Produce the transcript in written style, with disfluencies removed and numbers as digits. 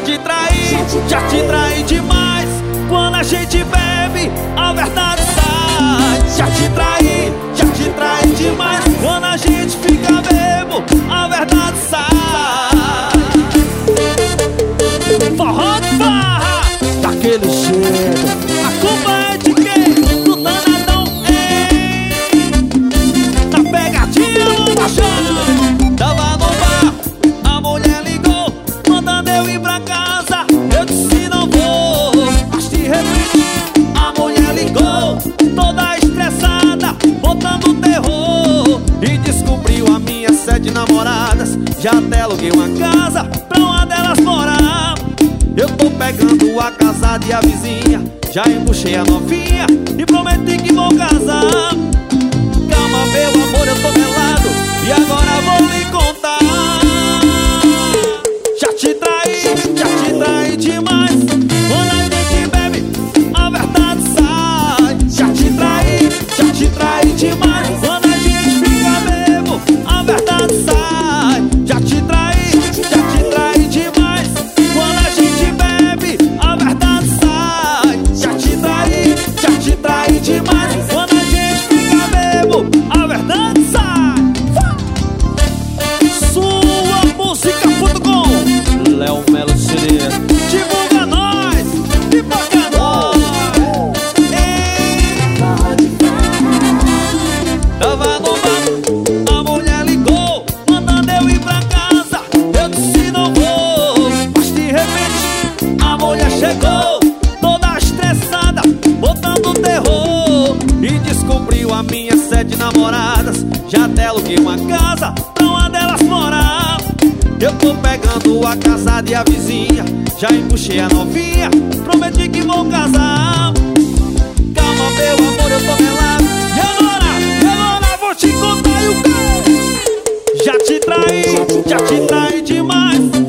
Já te traí demais. Quando a gente bebe, a verdade sai. Já te traí demais. Quando a gente fica bebo, a verdade sai. Forró de barra, daquele jeito. A culpa é de quem? Do danadão, hein? Na pegadinha no baixão. Tava no bar, a mulher ligou, mandando eu ir pra casa. Eu disse não vou, mas de repente a mulher ligou, toda estressada, botando terror. E descobriu a minha 7 namoradas. Já até aluguei uma casa pra uma delas morar. Eu tô pegando a casada e a vizinha, já embuchei a novinha e prometi que vou casar. Calma meu amor, eu tô melado e agora vou lhe contar. Já te traí demais. Quando a gente bebe, a verdade sai. Já te traí demais. Quando a gente fica bebo, a verdade sai. Já te traí demais. Quando a gente bebe, a verdade sai. Já te traí demais. Quando a gente fica bebo, a verdade sai. Suamúsica.com Léo Melo Sereia. Divulga nós, pipoca nós. Tava no bar, a mulher ligou, mandando eu ir pra casa. Eu disse não vou, mas de repente a mulher chegou, toda estressada, botando terror. E descobriu a minha 7 namoradas. Já até aluguei uma casa pra uma delas morar. Eu tô pegando a casada e a vizinha, já embuchei a novinha, prometi que vou casar. Calma meu amor, eu tô melado e agora vou te contar e o quê? Já te traí demais.